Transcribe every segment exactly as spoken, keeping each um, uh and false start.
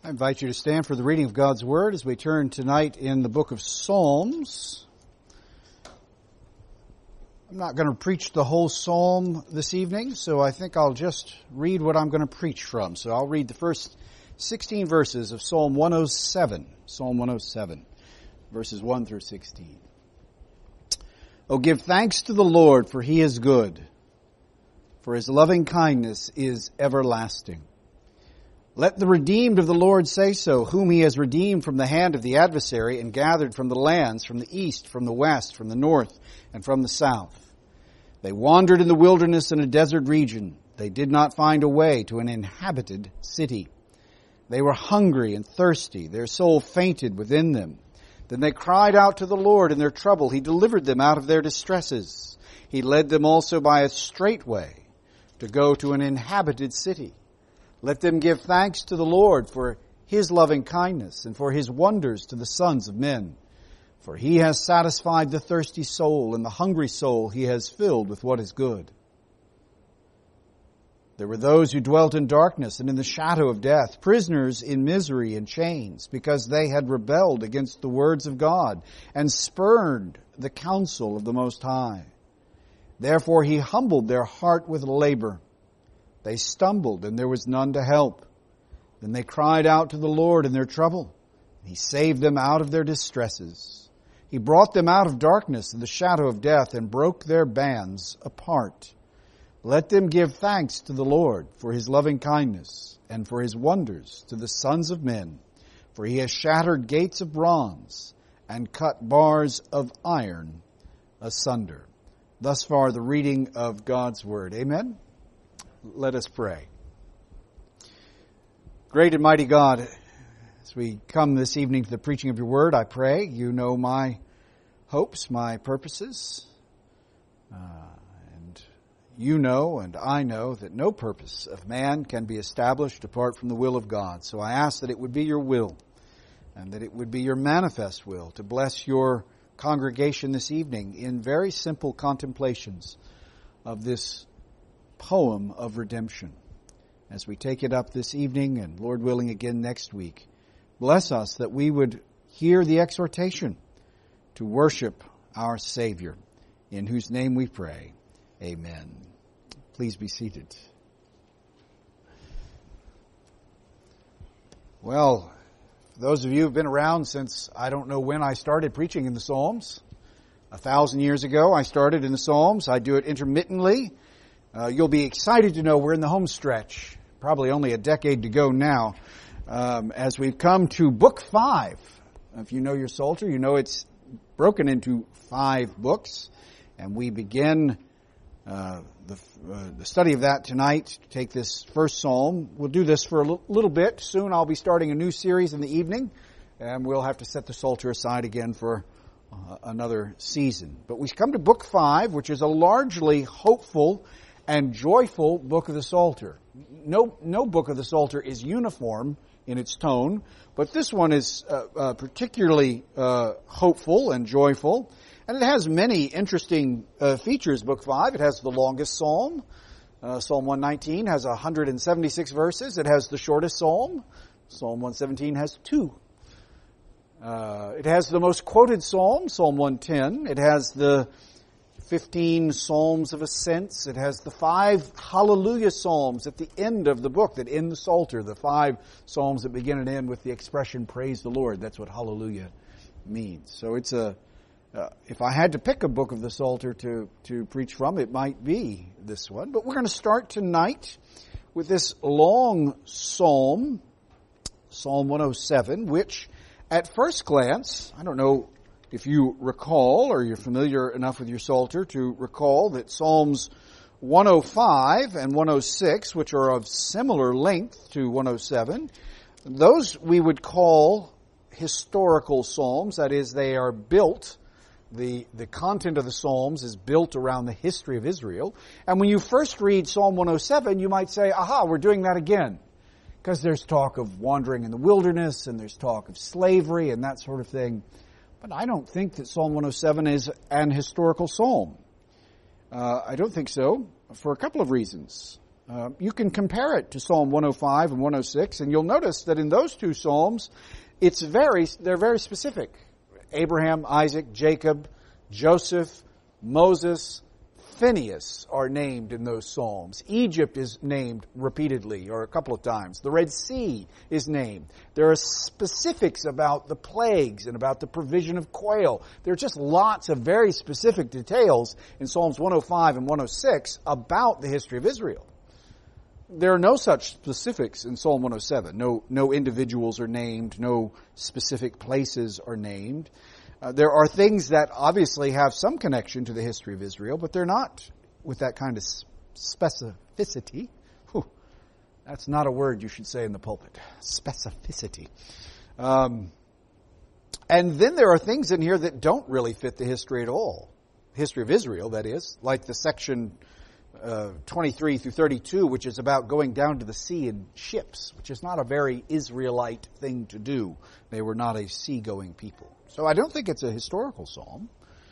I invite you to stand for the reading of God's Word as we turn tonight in the book of Psalms. I'm not going to preach the whole psalm this evening, so I think I'll just read what I'm going to preach from. So I'll read the first sixteen verses of Psalm one oh seven. Psalm one oh seven, verses one through sixteen. Oh, give thanks to the Lord, for He is good, for His loving kindness is everlasting. Let the redeemed of the Lord say so, whom He has redeemed from the hand of the adversary and gathered from the lands, from the east, from the west, from the north, and from the south. They wandered in the wilderness in a desert region. They did not find a way to an inhabited city. They were hungry and thirsty. Their soul fainted within them. Then they cried out to the Lord in their trouble. He delivered them out of their distresses. He led them also by a straight way to go to an inhabited city. Let them give thanks to the Lord for His loving kindness and for His wonders to the sons of men. For He has satisfied the thirsty soul, and the hungry soul He has filled with what is good. There were those who dwelt in darkness and in the shadow of death, prisoners in misery and chains, because they had rebelled against the words of God and spurned the counsel of the Most High. Therefore He humbled their heart with labor. They stumbled, and there was none to help. Then they cried out to the Lord in their trouble. He saved them out of their distresses. He brought them out of darkness and the shadow of death and broke their bands apart. Let them give thanks to the Lord for His loving kindness and for His wonders to the sons of men. For He has shattered gates of bronze and cut bars of iron asunder. Thus far the reading of God's Word. Amen. Let us pray. Great and mighty God, as we come this evening to the preaching of your word, I pray you know my hopes, my purposes. Uh, and you know and I know that no purpose of man can be established apart from the will of God. So I ask that it would be your will and that it would be your manifest will to bless your congregation this evening in very simple contemplations of this poem of redemption. As we take it up this evening and Lord willing again next week, bless us that we would hear the exhortation to worship our Savior, in whose name we pray. Amen. Please be seated. Well, for those of you who have been around since I don't know when I started preaching in the Psalms, a thousand years ago I started in the Psalms. I do it intermittently. Uh, you'll be excited to know we're in the home stretch, probably only a decade to go now, um, as we've come to Book Five. If you know your Psalter, you know it's broken into five books, and we begin uh, the, uh, the study of that tonight to take this first Psalm. We'll do this for a l- little bit. Soon I'll be starting a new series in the evening, and we'll have to set the Psalter aside again for uh, another season. But we come to Book Five, which is a largely hopeful and joyful book of the Psalter. No, no book of the Psalter is uniform in its tone, but this one is uh, uh, particularly uh, hopeful and joyful, and it has many interesting uh, features. Book Five, it has the longest psalm. Uh, Psalm one nineteen has one hundred seventy-six verses. It has the shortest psalm. Psalm one seventeen has two. Uh, it has the most quoted psalm, Psalm one ten. It has the fifteen Psalms of Ascents. It has the five Hallelujah Psalms at the end of the book that end the Psalter, the five Psalms that begin and end with the expression, praise the Lord. That's what Hallelujah means. So it's a, uh, if I had to pick a book of the Psalter to, to preach from, it might be this one. But we're going to start tonight with this long psalm, Psalm one oh seven, which at first glance, I don't know if you recall, or you're familiar enough with your Psalter to recall that Psalms one oh five and one oh six, which are of similar length to one oh seven, those we would call historical psalms. That is, they are built, the, the content of the psalms is built around the history of Israel. And when you first read Psalm one oh seven, you might say, aha, we're doing that again. Because there's talk of wandering in the wilderness, and there's talk of slavery and that sort of thing. But I don't think that Psalm one oh seven is an historical psalm. Uh, I don't think so, for a couple of reasons. Uh, you can compare it to Psalm one oh five and one oh six, and you'll notice that in those two psalms, it's very, they're very specific. Abraham, Isaac, Jacob, Joseph, Moses, Phineas are named in those psalms. Egypt is named repeatedly, or a couple of times. The Red Sea is named. There are specifics about the plagues and about the provision of quail. There are just lots of very specific details in Psalms one oh five and one oh six about the history of Israel. There are no such specifics in Psalm one oh seven. No, no individuals are named. No specific places are named. Uh, there are things that obviously have some connection to the history of Israel, but they're not with that kind of specificity. Whew, that's not a word you should say in the pulpit. Specificity. Um, and then there are things in here that don't really fit the history at all. History of Israel, that is, like the section uh, twenty-three through thirty-two, which is about going down to the sea in ships, which is not a very Israelite thing to do. They were not a seagoing people. So I don't think it's a historical psalm.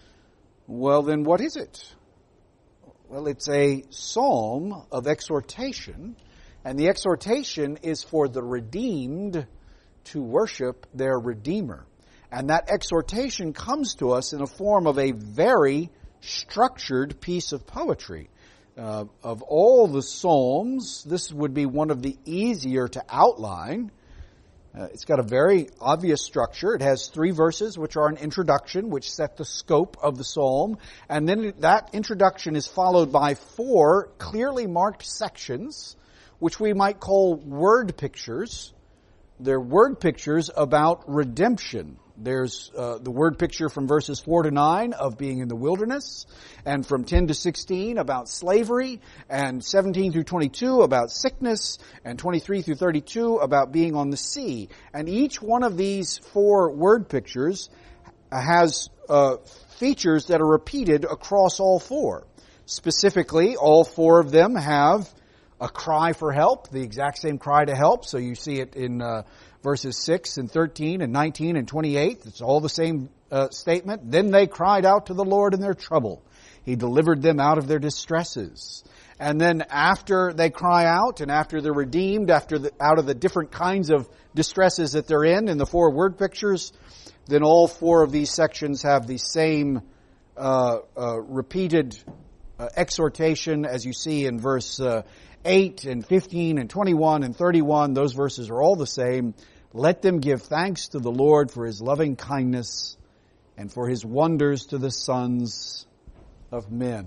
Well, then what is it? Well, it's a psalm of exhortation, and the exhortation is for the redeemed to worship their Redeemer. And that exhortation comes to us in the form of a very structured piece of poetry. Uh, of all the psalms, this would be one of the easier to outline. Uh, it's got a very obvious structure. It has three verses, which are an introduction, which set the scope of the psalm. And then that introduction is followed by four clearly marked sections, which we might call word pictures. They're word pictures about redemption. There's uh, the word picture from verses four to nine of being in the wilderness, and from ten to sixteen about slavery, and seventeen through twenty-two about sickness, and twenty-three through thirty-two about being on the sea. And each one of these four word pictures has uh, features that are repeated across all four. Specifically, all four of them have a cry for help, the exact same cry to help. So you see it in uh, verses six and thirteen and nineteen and twenty-eight. It's all the same uh, statement. Then they cried out to the Lord in their trouble. He delivered them out of their distresses. And then after they cry out and after they're redeemed, after the, out of the different kinds of distresses that they're in, in the four word pictures, then all four of these sections have the same uh, uh, repeated uh, exhortation as you see in verse uh, eight and fifteen and twenty-one and thirty-one. Those verses are all the same. Let them give thanks to the Lord for His loving kindness and for His wonders to the sons of men.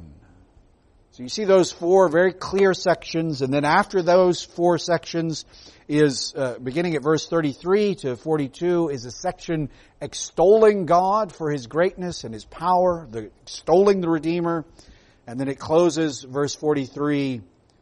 So you see those four very clear sections, and then after those four sections is, uh, beginning at verse thirty-three to forty-two, is a section extolling God for His greatness and His power, the extolling the Redeemer, and then it closes, verse forty-three,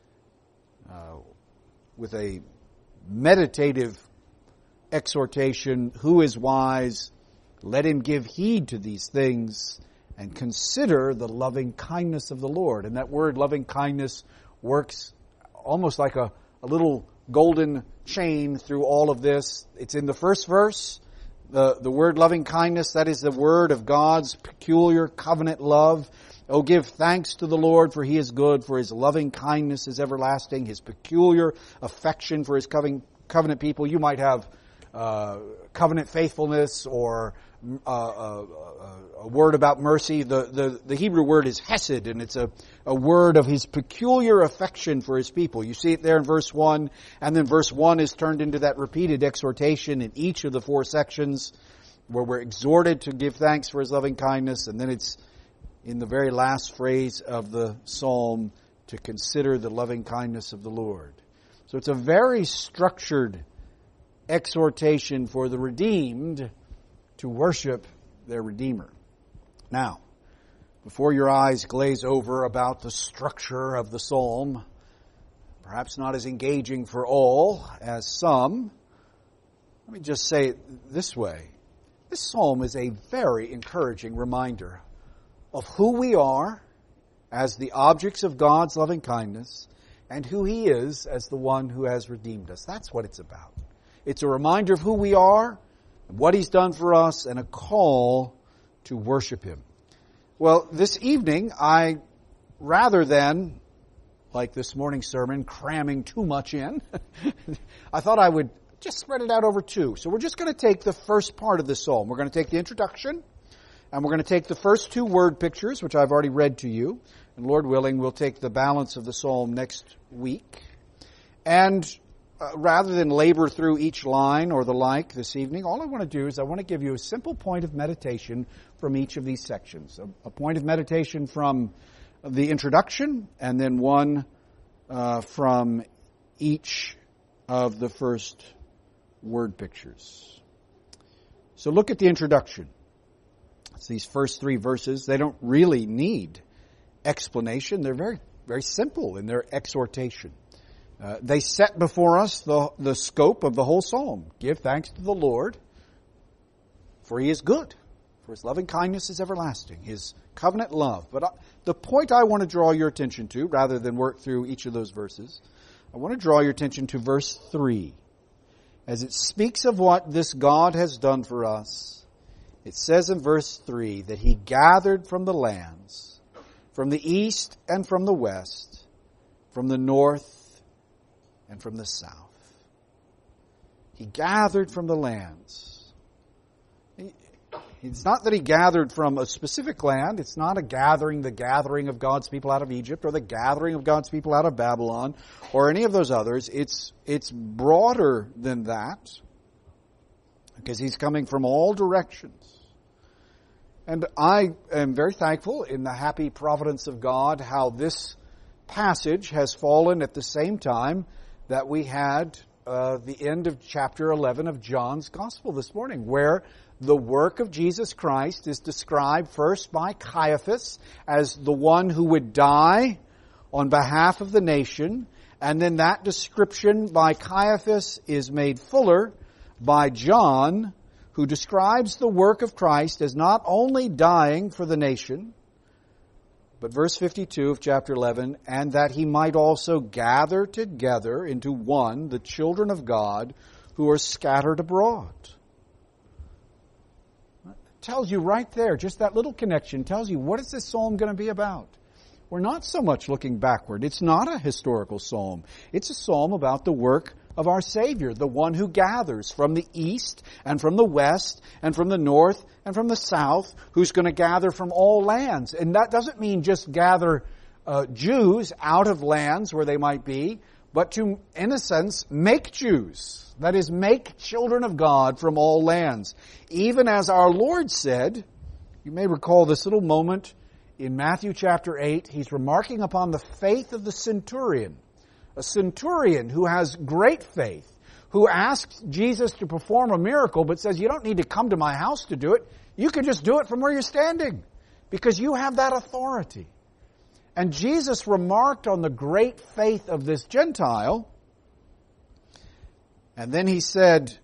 uh, with a meditative exhortation. Who is wise? Let him give heed to these things and consider the loving kindness of the Lord. And that word loving kindness works almost like a, a little golden chain through all of this. It's in the first verse. The, the word loving kindness, that is the word of God's peculiar covenant love. Oh, give thanks to the Lord, for He is good, for His loving kindness is everlasting, His peculiar affection for His covenant people. You might have uh, covenant faithfulness or uh, a, a word about mercy. The, the, the Hebrew word is hesed, and it's a, a word of His peculiar affection for His people. You see it there in verse one, and then verse one is turned into that repeated exhortation in each of the four sections where we're exhorted to give thanks for His loving kindness, and then it's in the very last phrase of the psalm to consider the loving kindness of the Lord. So it's a very structured exhortation for the redeemed to worship their Redeemer. Now, before your eyes glaze over about the structure of the psalm, perhaps not as engaging for all as some, let me just say it this way. This psalm is a very encouraging reminder of who we are as the objects of God's loving kindness and who He is as the one who has redeemed us. That's what it's about. It's a reminder of who we are, what He's done for us, and a call to worship Him. Well, this evening, I, rather than like this morning's sermon, cramming too much in. I thought I would just spread it out over two. So we're just going to take the first part of the psalm. We're going to take the introduction, and we're going to take the first two word pictures, which I've already read to you. And Lord willing, we'll take the balance of the psalm next week. And uh, rather than labor through each line or the like this evening, all I want to do is I want to give you a simple point of meditation from each of these sections. A, a point of meditation from the introduction, and then one uh, from each of the first word pictures. So look at the introduction. It's these first three verses. They don't really need explanation. They're very, very simple in their exhortation. Uh, they set before us the, the scope of the whole psalm. Give thanks to the Lord, for He is good, for His loving kindness is everlasting, His covenant love. But I, the point I want to draw your attention to, rather than work through each of those verses, I want to draw your attention to verse three. As it speaks of what this God has done for us, it says in verse three that He gathered from the lands, from the east and from the west, from the north and from the south. He gathered from the lands. It's not that He gathered from a specific land. It's not a gathering, the gathering of God's people out of Egypt, or the gathering of God's people out of Babylon, or any of those others. It's, it's broader than that, because He's coming from all directions. And I am very thankful in the happy providence of God how this passage has fallen at the same time that we had uh, the end of chapter eleven of John's Gospel this morning, where the work of Jesus Christ is described first by Caiaphas as the one who would die on behalf of the nation, and then that description by Caiaphas is made fuller by John, who describes the work of Christ as not only dying for the nation, but verse fifty-two of chapter eleven, and that He might also gather together into one the children of God who are scattered abroad. It tells you right there, just that little connection tells you, what is this psalm going to be about? We're not so much looking backward. It's not a historical psalm. It's a psalm about the work of our Savior, the one who gathers from the east and from the west and from the north and from the south, who's going to gather from all lands. And that doesn't mean just gather uh, Jews out of lands where they might be, but to, in a sense, make Jews. That is, make children of God from all lands. Even as our Lord said, you may recall this little moment in Matthew chapter eight, He's remarking upon the faith of the centurion. A centurion who has great faith, who asks Jesus to perform a miracle, but says, you don't need to come to my house to do it. You can just do it from where you're standing, because you have that authority. And Jesus remarked on the great faith of this Gentile, and then He said,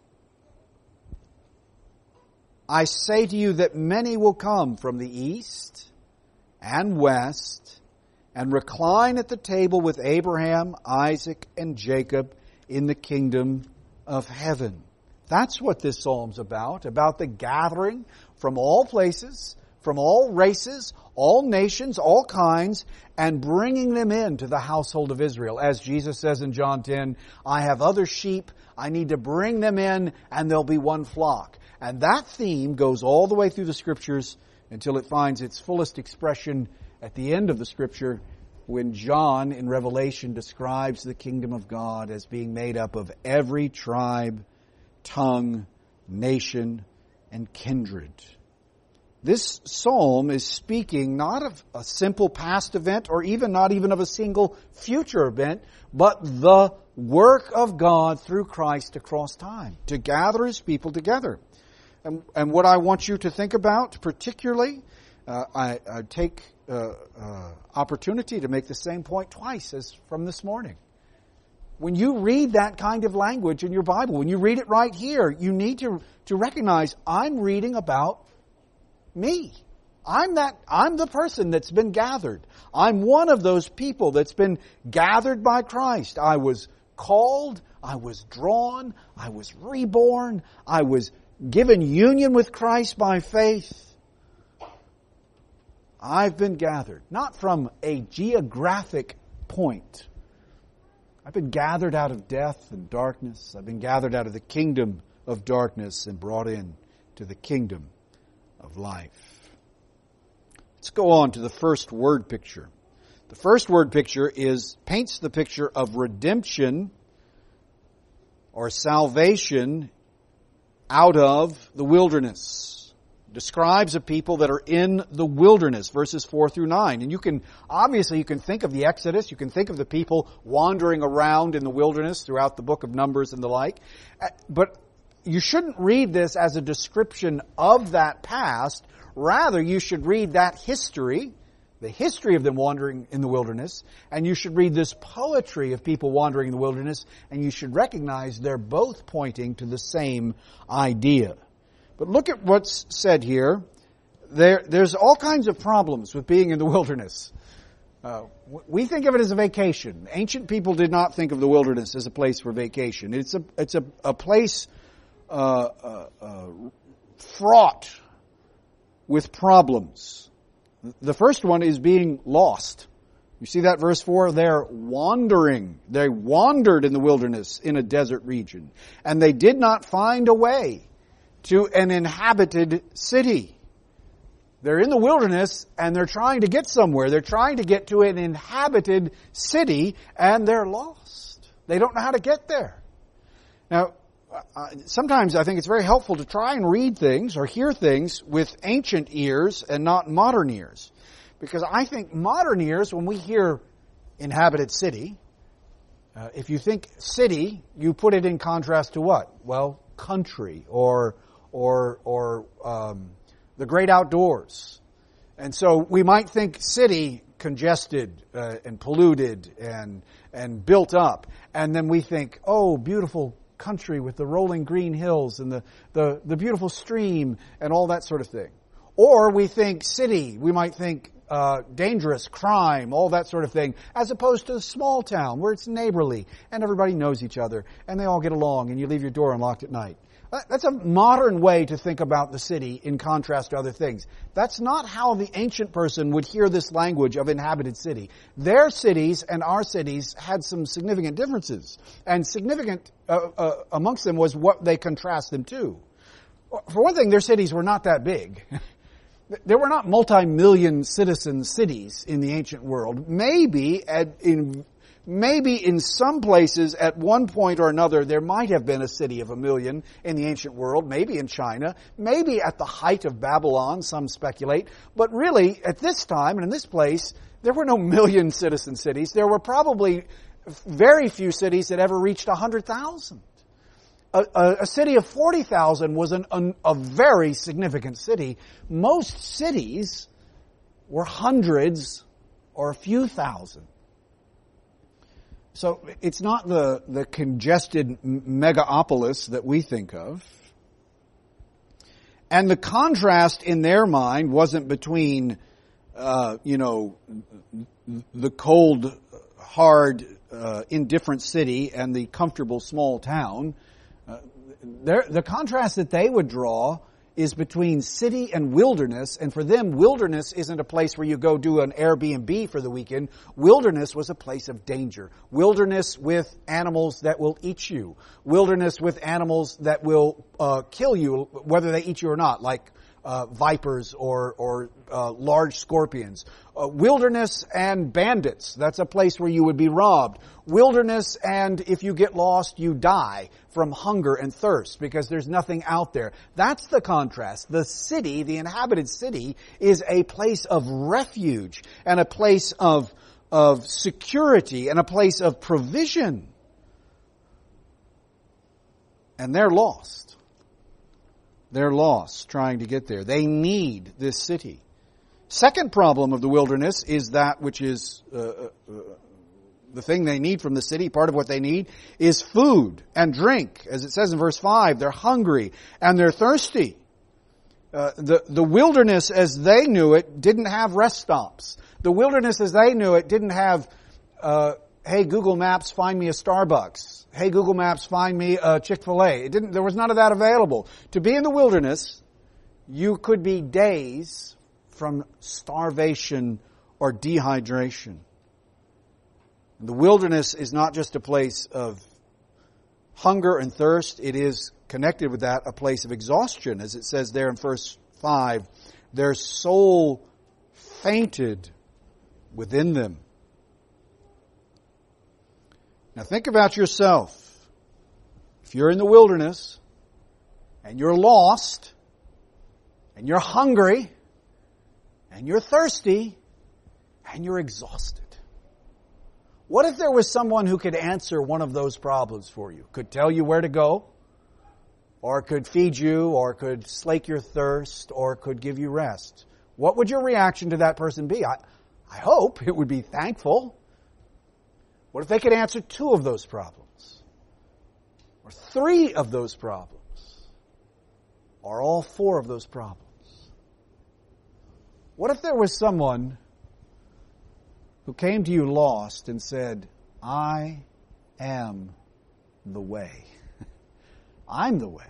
I say to you that many will come from the east and west and recline at the table with Abraham, Isaac, and Jacob in the kingdom of heaven. That's what this psalm's about, about the gathering from all places, from all races, all nations, all kinds, and bringing them into the household of Israel. As Jesus says in John ten, I have other sheep, I need to bring them in, and there'll be one flock. And that theme goes all the way through the Scriptures until it finds its fullest expression at the end of the Scripture, when John in Revelation describes the kingdom of God as being made up of every tribe, tongue, nation, and kindred. This psalm is speaking not of a simple past event, or even not even of a single future event, but the work of God through Christ across time, to gather His people together. And, and what I want you to think about particularly, uh, I, I take uh, uh, opportunity to make the same point twice as from this morning. When you read that kind of language in your Bible, when you read it right here, you need to, to recognize, I'm reading about me. I'm that, I'm the person that's been gathered. I'm one of those people that's been gathered by Christ. I was called, I was drawn, I was reborn, I was given union with Christ by faith. I've been gathered, not from a geographic point. I've been gathered out of death and darkness. I've been gathered out of the kingdom of darkness and brought in to the kingdom of life. Let's go on to the first word picture. The first word picture is paints the picture of redemption or salvation out of the wilderness. Describes a people that are in the wilderness, verses four through nine. And you can, obviously you can think of the Exodus, you can think of the people wandering around in the wilderness throughout the book of Numbers and the like. But you shouldn't read this as a description of that past. Rather, you should read that history, the history of them wandering in the wilderness, and you should read this poetry of people wandering in the wilderness, and you should recognize they're both pointing to the same idea. But look at what's said here. There, there's all kinds of problems with being in the wilderness. Uh, we think of it as a vacation. Ancient people did not think of the wilderness as a place for vacation. It's a, it's a, a place uh, uh, uh, fraught with problems. The first one is being lost. You see that verse four? They're wandering. They wandered in the wilderness in a desert region. And they did not find a way to an inhabited city. They're in the wilderness and they're trying to get somewhere. They're trying to get to an inhabited city and they're lost. They don't know how to get there. Now, uh, sometimes I think it's very helpful to try and read things or hear things with ancient ears and not modern ears. Because I think modern ears, when we hear inhabited city, uh, if you think city, you put it in contrast to what? Well, country or or or um, the great outdoors. And so we might think city congested uh, and polluted and and built up. And then we think, oh, beautiful country with the rolling green hills and the, the, the beautiful stream and all that sort of thing. Or we think city, we might think uh, dangerous, crime, all that sort of thing, as opposed to a small town where it's neighborly and everybody knows each other and they all get along and you leave your door unlocked at night. That's a modern way to think about the city in contrast to other things. That's not how the ancient person would hear this language of inhabited city. Their cities and our cities had some significant differences. And significant uh, uh, amongst them was what they contrast them to. For one thing, their cities were not that big. There were not multi-million citizen cities in the ancient world. Maybe at, in Maybe in some places at one point or another there might have been a city of a million in the ancient world, maybe in China, maybe at the height of Babylon, some speculate. But really, at this time and in this place, there were no million citizen cities. There were probably very few cities that ever reached one hundred thousand. A, a, a city of forty thousand was an, an, a very significant city. Most cities were hundreds or a few thousand. So it's not the, the congested megapolis that we think of. And the contrast in their mind wasn't between, uh, you know, the cold, hard, uh, indifferent city and the comfortable small town. Uh, the contrast that they would draw is between city and wilderness, and for them, wilderness isn't a place where you go do an Airbnb for the weekend. Wilderness was a place of danger. Wilderness with animals that will eat you. Wilderness with animals that will uh, kill you, whether they eat you or not, like uh, vipers or, or uh, large scorpions. Uh, wilderness and bandits. That's a place where you would be robbed. Wilderness, and if you get lost, you die from hunger and thirst because there's nothing out there. That's the contrast. The city, the inhabited city, is a place of refuge and a place of, of security and a place of provision. And they're lost. They're lost trying to get there. They need this city. Second problem of the wilderness is that which is uh, uh, the thing they need from the city. Part of what they need is food and drink. As it says in verse five, they're hungry and they're thirsty. Uh, the, the wilderness as they knew it didn't have rest stops. The wilderness as they knew it didn't have, uh, hey, Google Maps, find me a Starbucks. Hey, Google Maps, find me a Chick-fil-A. It didn't, there was none of that available. To be in the wilderness, you could be days from starvation or dehydration. The wilderness is not just a place of hunger and thirst. It is connected with that a place of exhaustion. As it says there in verse five, their soul fainted within them. Now think about yourself. If you're in the wilderness and you're lost and you're hungry and you're thirsty and you're exhausted, what if there was someone who could answer one of those problems for you? Could tell you where to go, or could feed you, or could slake your thirst, or could give you rest? What would your reaction to that person be? I, I hope it would be thankful. What if they could answer two of those problems? Or three of those problems? Or all four of those problems? What if there was someone who came to you lost and said, I am the way. I'm the way.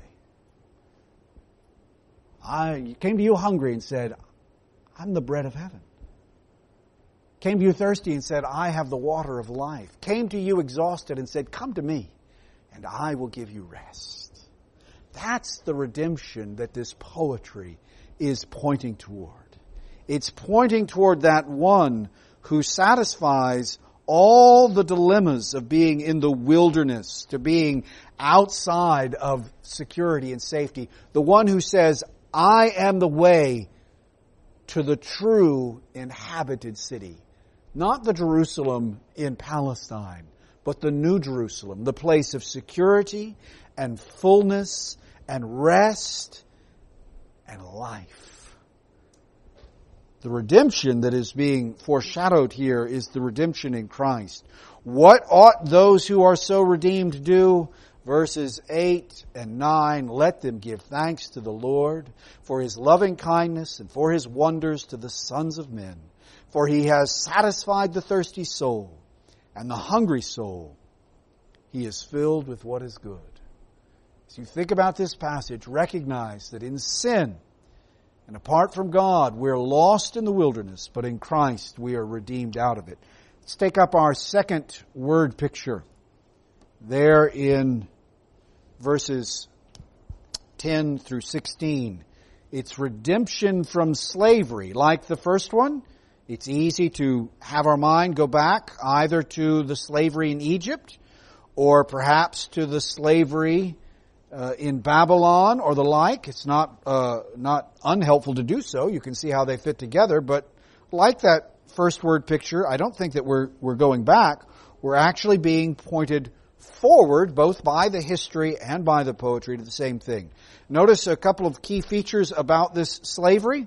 I came to you hungry and said, I'm the bread of heaven. Came to you thirsty and said, I have the water of life. Came to you exhausted and said, come to me and I will give you rest. That's the redemption that this poetry is pointing toward. It's pointing toward that one who satisfies all the dilemmas of being in the wilderness, to being outside of security and safety. The one who says, I am the way to the true inhabited city. Not the Jerusalem in Palestine, but the New Jerusalem, the place of security and fullness and rest and life. The redemption that is being foreshadowed here is the redemption in Christ. What ought those who are so redeemed do? Verses eight and nine, let them give thanks to the Lord for His loving kindness and for His wonders to the sons of men. For He has satisfied the thirsty soul, and the hungry soul He is filled with what is good. As you think about this passage, recognize that in sin, and apart from God, we're lost in the wilderness, but in Christ we are redeemed out of it. Let's take up our second word picture there in verses ten through sixteen. It's redemption from slavery. Like the first one, it's easy to have our mind go back either to the slavery in Egypt or perhaps to the slavery Uh, in Babylon or the like. It's not uh, not unhelpful to do so. You can see how they fit together. But like that first word picture, I don't think that we're we're going back. We're actually being pointed forward, both by the history and by the poetry, to the same thing. Notice a couple of key features about this slavery.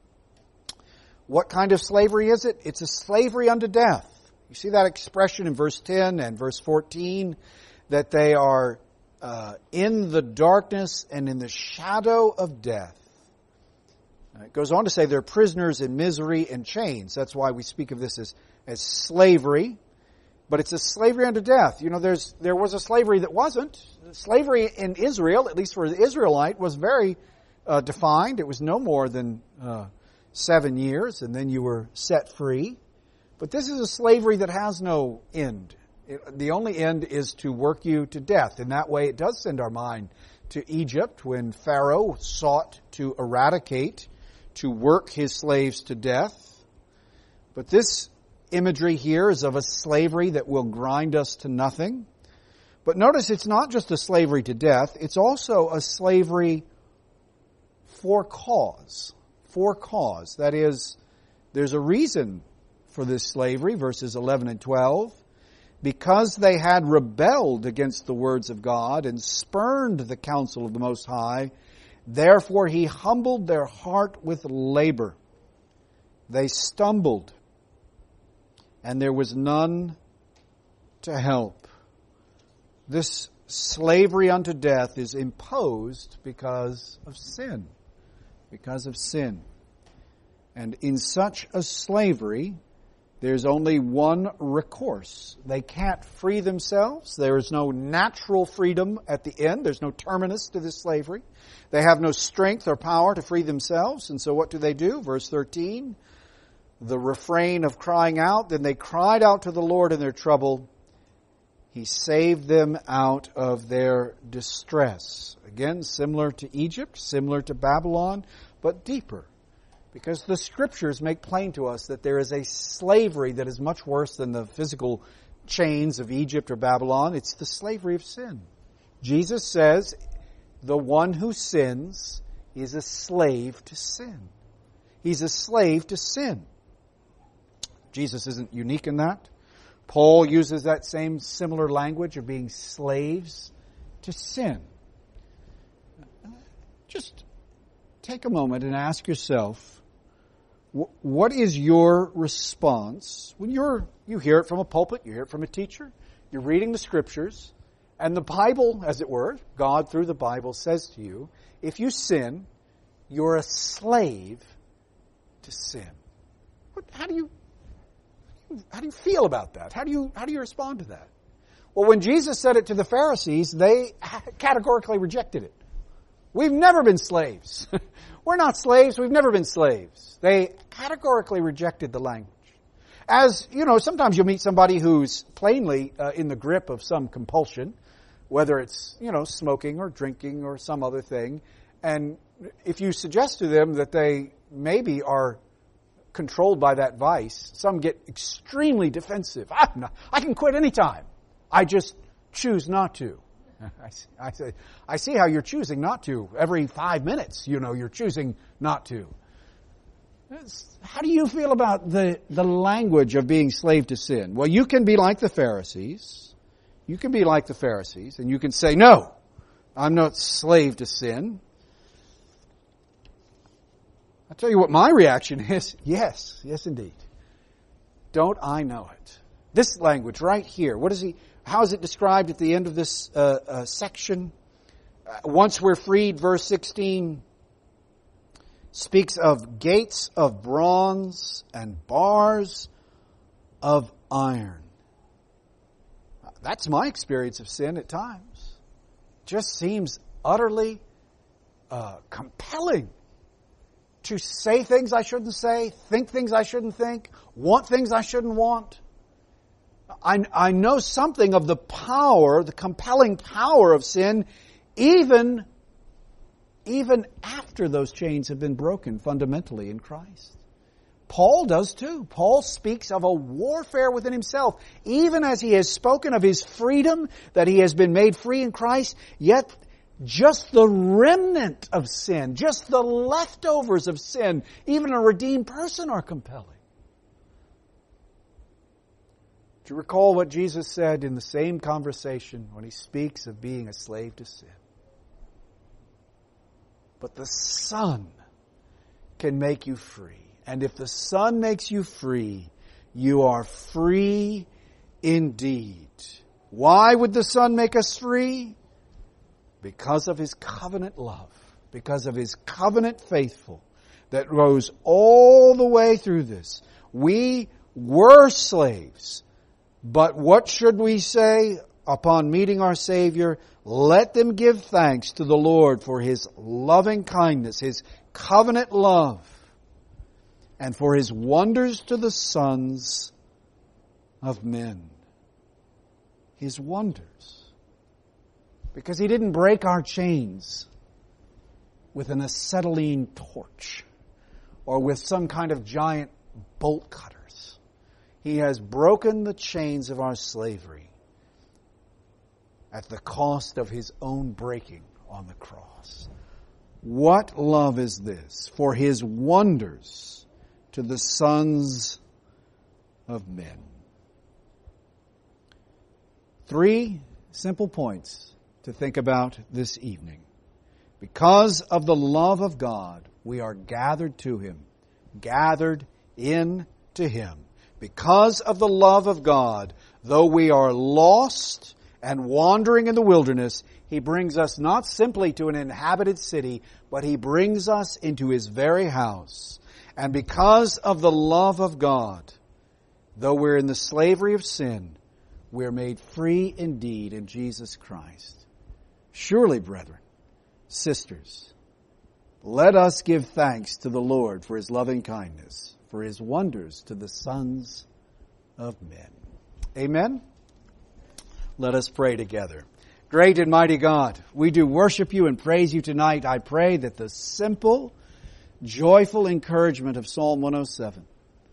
What kind of slavery is it? It's a slavery unto death. You see that expression in verse ten and verse fourteen, that they are Uh, in the darkness and in the shadow of death. Uh, it goes on to say they're prisoners in misery and chains. That's why we speak of this as, as slavery. But it's a slavery unto death. You know, there's there was a slavery that wasn't. Slavery in Israel, at least for the Israelite, was very uh, defined. It was no more than uh, seven years, and then you were set free. But this is a slavery that has no end. It, the only end is to work you to death. In that way, it does send our mind to Egypt when Pharaoh sought to eradicate, to work his slaves to death. But this imagery here is of a slavery that will grind us to nothing. But notice it's not just a slavery to death, it's also a slavery for cause. For cause. That is, there's a reason for this slavery, verses eleven and twelve. Because they had rebelled against the words of God and spurned the counsel of the Most High, therefore He humbled their heart with labor. They stumbled, and there was none to help. This slavery unto death is imposed because of sin. Because of sin. And in such a slavery, there's only one recourse. They can't free themselves. There is no natural freedom at the end. There's no terminus to this slavery. They have no strength or power to free themselves. And so what do they do? Verse thirteen, the refrain of crying out. Then they cried out to the Lord in their trouble. He saved them out of their distress. Again, similar to Egypt, similar to Babylon, but deeper. Because the Scriptures make plain to us that there is a slavery that is much worse than the physical chains of Egypt or Babylon. It's the slavery of sin. Jesus says the one who sins is a slave to sin. He's a slave to sin. Jesus isn't unique in that. Paul uses that same similar language of being slaves to sin. Just take a moment and ask yourself, what is your response when you're you hear it from a pulpit, you hear it from a teacher, you're reading the Scriptures, and the Bible, as it were, God through the Bible says to you, if you sin, you're a slave to sin. What, how do you how do you feel about that? How do you how do you respond to that? Well, when Jesus said it to the Pharisees, they categorically rejected it. We've never been slaves. We're not slaves. We've never been slaves. They categorically rejected the language. As, you know, sometimes you'll meet somebody who's plainly uh, in the grip of some compulsion, whether it's, you know, smoking or drinking or some other thing. And if you suggest to them that they maybe are controlled by that vice, some get extremely defensive. I'm not, I can quit anytime. I just choose not to. I, I say, I see how you're choosing not to. Every five minutes, you know, you're choosing not to. How do you feel about the, the language of being slave to sin? Well, you can be like the Pharisees. You can be like the Pharisees, and you can say, no, I'm not slave to sin. I'll tell you what my reaction is. Yes, yes indeed. Don't I know it? This language right here, what is he... How is it described at the end of this uh, uh, section? Uh, once we're freed, verse sixteen speaks of gates of bronze and bars of iron. That's my experience of sin at times. It just seems utterly uh, compelling to say things I shouldn't say, think things I shouldn't think, want things I shouldn't want. I, I know something of the power, the compelling power of sin, even, even after those chains have been broken fundamentally in Christ. Paul does too. Paul speaks of a warfare within himself, even as he has spoken of his freedom, that he has been made free in Christ, yet just the remnant of sin, just the leftovers of sin, even a redeemed person are compelling. Do you recall what Jesus said in the same conversation when he speaks of being a slave to sin? But the Son can make you free. And if the Son makes you free, you are free indeed. Why would the Son make us free? Because of His covenant love. Because of His covenant faithful that goes all the way through this. We were slaves. But what should we say upon meeting our Savior? Let them give thanks to the Lord for His loving kindness, His covenant love, and for His wonders to the sons of men. His wonders. Because He didn't break our chains with an acetylene torch or with some kind of giant bolt cutter. He has broken the chains of our slavery at the cost of His own breaking on the cross. What love is this? For His wonders to the sons of men. Three simple points to think about this evening. Because of the love of God, we are gathered to Him, gathered in to Him. Because of the love of God, though we are lost and wandering in the wilderness, He brings us not simply to an inhabited city, but He brings us into His very house. And because of the love of God, though we're in the slavery of sin, we're made free indeed in Jesus Christ. Surely, brethren, sisters, let us give thanks to the Lord for His loving kindness. for His wonders to the sons of men. Amen? Let us pray together. Great and mighty God, we do worship You and praise You tonight. I pray that the simple, joyful encouragement of Psalm one oh seven,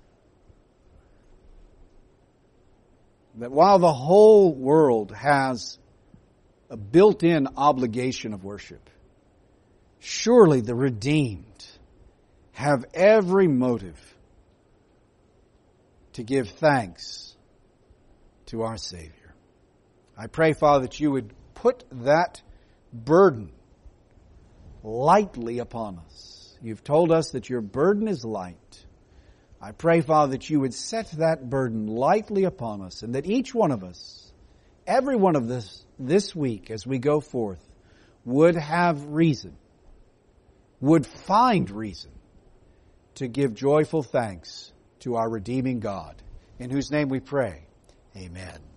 that while the whole world has a built-in obligation of worship, surely the redeemed have every motive to give thanks to our Savior. I pray, Father, that You would put that burden lightly upon us. You've told us that Your burden is light. I pray, Father, that You would set that burden lightly upon us, and that each one of us, every one of us this week as we go forth, would have reason, would find reason to give joyful thanks to our redeeming God, in whose name we pray. Amen.